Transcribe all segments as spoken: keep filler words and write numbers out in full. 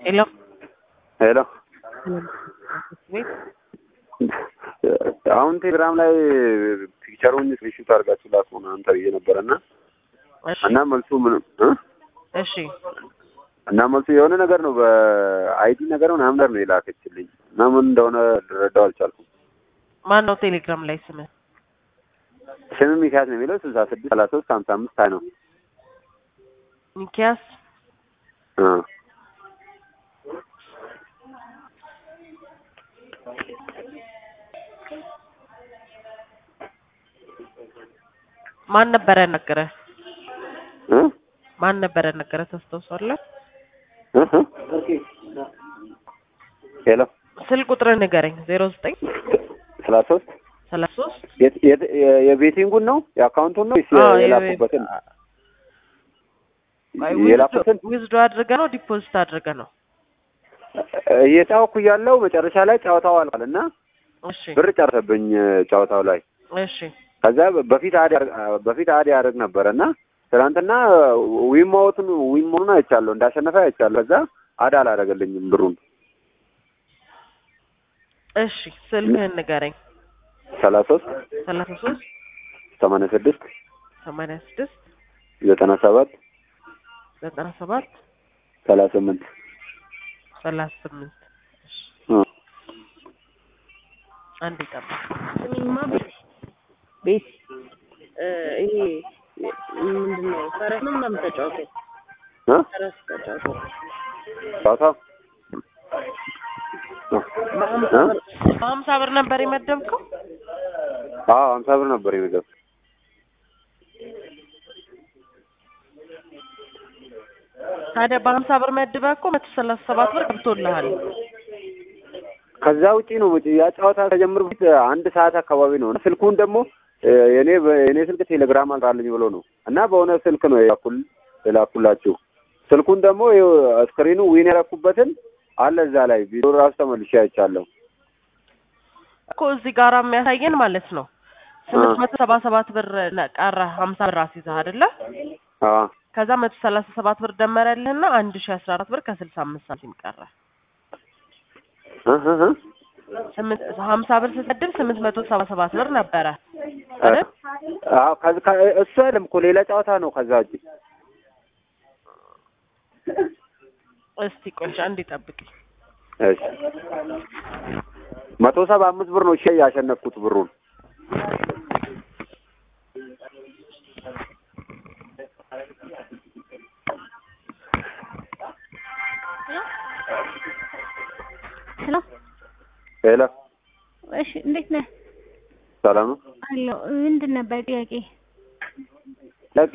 Hello. ሄሎ ቤት አሁን ቴሌግራም ላይ ፒክቸሩን ስክሪንሾት አድርጋችሁ ላኩ ነው አንተ ብዬ ነበርና እና መልሱ ምን እ እሺ እና መልሱ የሆነ ነገር ነው በአይዲ ነገር ነው ምናምን ነው የላከችልኝ እና ምን እንደሆነ ልረዳው አልቻልኩም። ማን ነው ቴሌግራም ላይ ስም? ስም ሚካስ ነው የሚለው ስልሳ ስድስት ሰላሳ ሶስት ሀምሳ አምስት አይ ነው ሚካስ እ ማን ነበር ነገረ? እ ማን ነበር ነገረ ታስታውሳለህ? እ ሄሎ ስልክ ቁጥር ንገረኝ። ዜሮ ዘጠኝ ሰላሳ ሶስት ሰላሳ ሶስት የቤቲንጉን ነው የአካውንቱን ነው የላኩበትን የላኩበትን ዊዝዶ አድርገ ነው ዲፖዚት አድርገ ነው እየጫወኩ ያለው መጨረሻ ላይ ጫወታው አልቋልና እሺ ብር ብር ጨረሰብኝ ጫወታው ላይ እሺ ከዛ በፊት አዲ በፊት አዲ ያደርግ ነበርና ትናንትና ዊሞቱን ዊሞኑን አይቻለሁ እንዳሸነፈ አይቻለሁ ከዛ አዳ አላደረገልኝም ብሩን እሺ ስልክህን ንገረኝ። ሰላሳ ሶስት ሰላሳ ሶስት ሰማንያ ስድስት ሰማንያ ስድስት ዘጠና ሰባት ዘጠና ሰባት ሰላሳ ስምንት ሰላሳ ስምንት አንድ ይጠባ ስሚማ ቤት ይሄ ምንድነው ፈረስ ነው ምናምን ተጫወተ እ ፈረስ ተጫወተ ታታ በሀምሳ ብር ነበር የመደብከው? አዎ ሀምሳ ብር ነበር የመደብኩት። ታዲያ በሀምሳ ብር መድበህ እኮ መቶ ሰላሳ ሰባት ብር ገብቶልሃል። ከዛ ውጪ ነው ወጪ ያ ጨዋታ ተጀምሮ ፊት አንድ ሰዓት አካባቢ ነው ስልኩን ደግሞ የኔ የኔ ስልክ ቴሌግራም አልራልኝ ብሎ ነው እና በሆነ ስልክ ነው ያኩል የላኩላችሁ ስልኩን ደግሞ ስክሪኑ ዊን ያረኩበትን አለ እዛ ላይ ቪዲዮ ራሱ ተመልሼ አይቻለሁ እኮ እዚህ ጋር የሚያሳየን ማለት ነው ስምንት መቶ ሰባ ሰባት ብር ቀረ ሀምሳ ብር አስይዘህ አይደለ? አዎ ከዛ መቶ ሰላሳ ሰባት ብር ደመረልህና አንድ ሺህ አስራ አራት ብር ከስልሳ አምስት ሳንቲም ቀረ። እህ እህ ስምንት ሀምሳ ብር ስትመድብ ስምንት መቶ ሰባ ሰባት ብር ነበረ አይደል? አዎ ከዛ እሱ አይደለም እኮ ሌላ ጨዋታ ነው ከዛ ውጪ እስቲ ቆይ አንዴ ጠብቂ። እሺ መቶ ሰባ አምስት ብር ነው እሺ ያሸነፍኩት ብሩን ሄሎ ሄሎ እሺ እንዴት ነህ? ሰላም ነው አሎ ምንድን ነበር ጥያቄ? ለቄ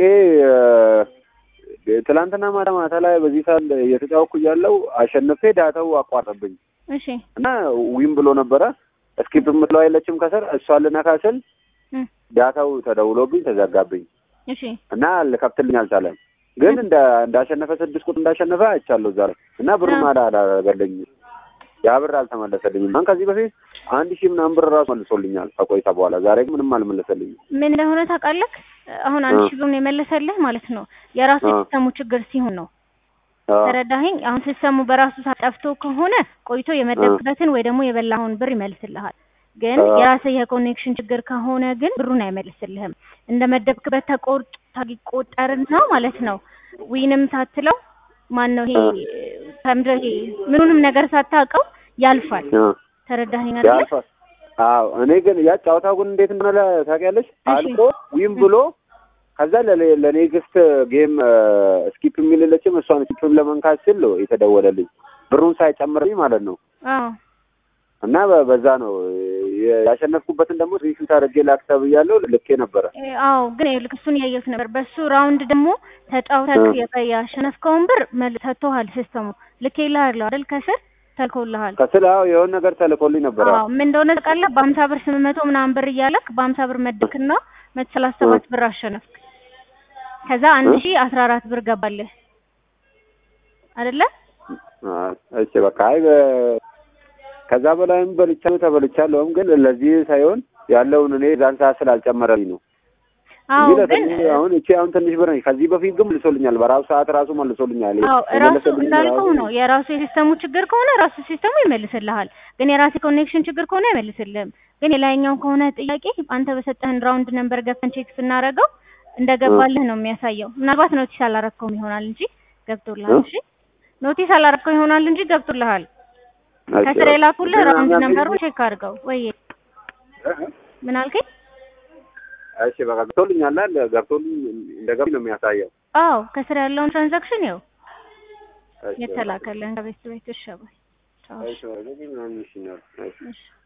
ትላንትና ማታ ማታ ላይ በዚህ ሰዓት እየተጫወኩ እያለሁ አሸንፌ ዳታው አቋረጠብኝ። እሺ እና ዊን ብሎ ነበረ እስኪፕ የምትለው አይለችም ከስር እሷን ልነካ ስል ዳታው ተደውሎብኝ ተዘጋብኝ። እሺ እና ልከፍትልኝ አልቻለም። ግን እንደ እንዳሸነፈ ስድስት ቁጥር እንዳሸነፈ አይቻለሁ ዛሬ እና ብሩን አላደረገልኝ ያ ብር አልተመለሰልኝም። ማን ከዚህ በፊት አንድ ሺህ ምናምን ብር ራሱ መልሶልኛል ከቆይታ በኋላ ዛሬ ግን ምንም አልመለሰልኝም። ምን እንደሆነ ታውቃለህ? አሁን አንድ ሺህ ብሩን የመለሰልህ ማለት ነው የራሱ ሲስተሙ ችግር ሲሆን ነው። ተረዳኸኝ? አሁን ሲስተሙ በራሱ ሳጠፍቶ ከሆነ ቆይቶ የመደብበትን ወይ ደግሞ የበላውን ብር ይመልስልሃል። ግን የራስህ የኮኔክሽን ችግር ከሆነ ግን ብሩን አይመልስልህም። እንደመደብክበት ተቆርጥ ታቆጠርና ማለት ነው ዊንም ሳትለው ማን ነው ይሄ ከምድር ይሄ ምኑንም ነገር ሳታውቀው ያልፋል። ተረዳኸኝ አይደል? ያልፋል። አዎ እኔ ግን ያ ጫወታው ግን እንዴት እንደሆነ ታውቂያለሽ? አልቆ ዊን ብሎ ከዛ ለኔክስት ጌም ስኪፕ የሚልለችም እሷን ስኪፕም ለመንካት ስል የተደወለልኝ ብሩን ሳይጨምርልኝ ማለት ነው። አዎ እና በዛ ነው ያሸነፍኩበትን ደግሞ ሪሹት አድርጌ ላክተብ እያለሁ ልኬ ነበረ። አዎ ግን እሱን ያየሁት ነበር። በሱ ራውንድ ደግሞ ተጫውተህ ያሸነፍከውን ብር መልሰቶሃል ሲስተሙ ልኬልሃል አይደል? ከስር ተልኮልሃል ከስር አዎ የሆነ ነገር ተልኮልኝ ነበር። አዎ ምን እንደሆነ ታውቃለህ? በሀምሳ ብር ስምንት መቶ ምናምን ብር እያለክ በሀምሳ ብር መድክና መቶ ሰላሳ ሰባት ብር አሸነፍክ። ከዛ አንድ ሺህ አስራ አራት ብር ገባልህ አይደለ? አዎ እሺ በቃ አይ ከዛ በላይም በልቻለሁ ተበልቻለሁም ግን ለዚህ ሳይሆን ያለውን እኔ ዛን ሰዓት ስላልጨመረልኝ ነው። አዎ ግን አሁን እቺ አሁን ትንሽ ብር ነኝ። ከዚህ በፊት ግን መልሶልኛል። በራሱ ሰዓት ራሱ መልሶልኛል። አዎ ራሱ እንዳልከው ነው። የራሱ የሲስተሙ ችግር ከሆነ ራሱ ሲስተሙ ይመልስልሃል። ግን የራሱ ኮኔክሽን ችግር ከሆነ አይመልስልህም። ግን የላይኛው ከሆነ ጥያቄ አንተ በሰጠህን ራውንድ ነምበር ገብተን ቼክ ስናደርገው እንደገባልህ ነው የሚያሳየው። ምናልባት ኖቲስ አላረከውም ይሆናል እንጂ ገብቶልሃል። እሺ ኖቲስ አላረከው ይሆናል እንጂ ገብቶልሃል። ከስራ የላኩልህ ራውንድ ነምበሩን ቼክ አድርገው። ወይ ምን አልከኝ? እሺ በቃ ገብቶልኛል አለ ገብቶልኝ እንደገባ ነው የሚያሳየው። አዎ ከስራ ያለውን ትራንዛክሽን ይኸው የተላከልን ከቤት ቤት እሺ ባይ ቻው። እሺ ወደ ምን ነው? እሺ